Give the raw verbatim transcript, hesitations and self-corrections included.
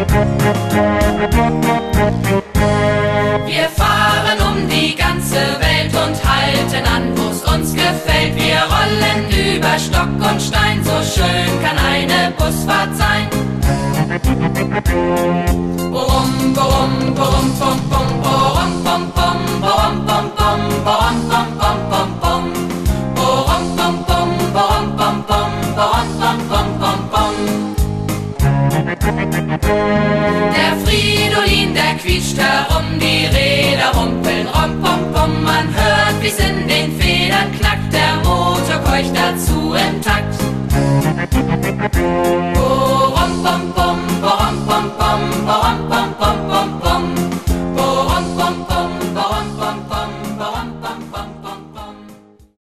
Wir fahren um die ganze Welt und halten an, wo's uns gefällt. Wir rollen über Stock und Stein, so schön kann eine Busfahrt sein. Borum, borum, borum, bum, bum, borum, bum, bum, borum, bum, bum, borum, bum, bum, bum, bum. Borum, bum, bum, borum, bum, bum, borum, bum, bum, bum, bum. Der Fridolin, der quietscht herum, die Räder rumpeln, rom, pom, pom. Man hört, wie's in den Federn knackt, der Motor keucht dazu.